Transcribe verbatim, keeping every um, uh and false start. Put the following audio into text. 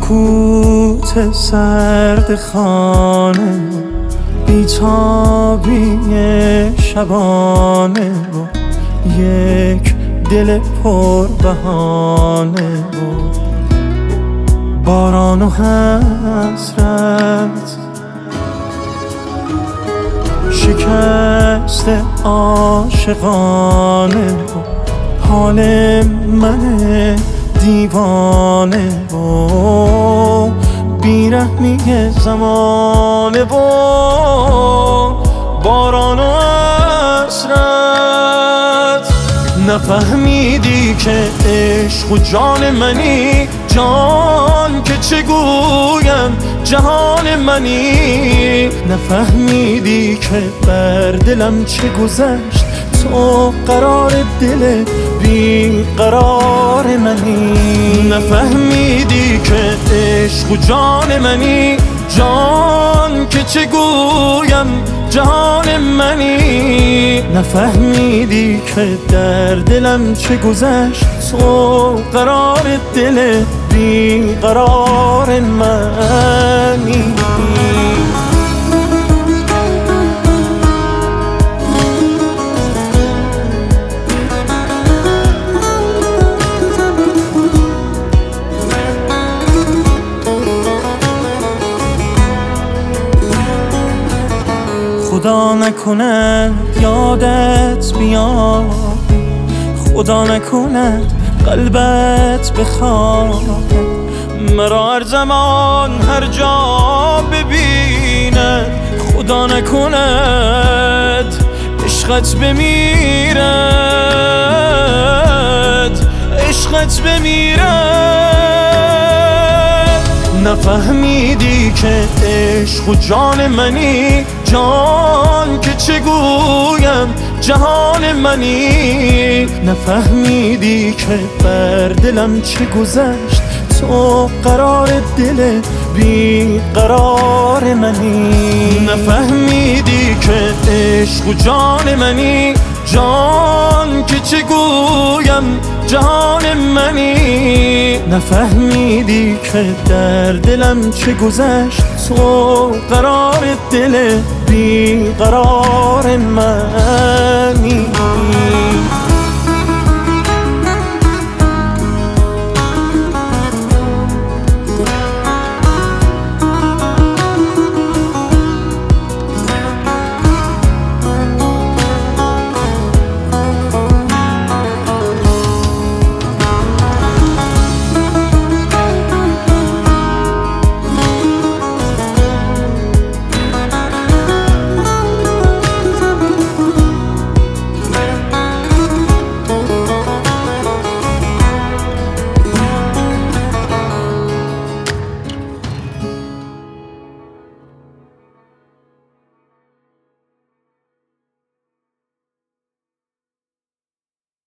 سکوت سرد خانه، بیتابی شبانه و یک دل پر بهانه و باران و حسرت، شکست عاشقانه و حال من دیوانه و بیرحمی زمانه و باران و حسرت. نفهمیدی که عشق و جان منی، جان که چه گویم جهان منی. نفهمیدی که بر دلم چه گذشت، تو قرار دل بی قرار منی. نفهمیدی که عشق و جان منی، جان که چه گویم جهان منی. نفهمیدی که در دلم چه گذشت، تو قرار دل بی قرار منی. خدا نکند یادت بیاد، خدا نکند قلبت بخواد، مرا هر زمان هر جا ببیند. خدا نکند عشقت بمیرد، عشقت بمیرد. نفهمیدی که عشق و جان منی، جان که چه گویم جهان منی. نفهمیدی که بر دلم چه گذشت، تو قرار دل بی قرار منی. نفهمیدی که عشق و جان منی، جان که چه گویم جهان منی. نفهمیدی که در دلم چه گذشت، تو قرار دل بی قرار من.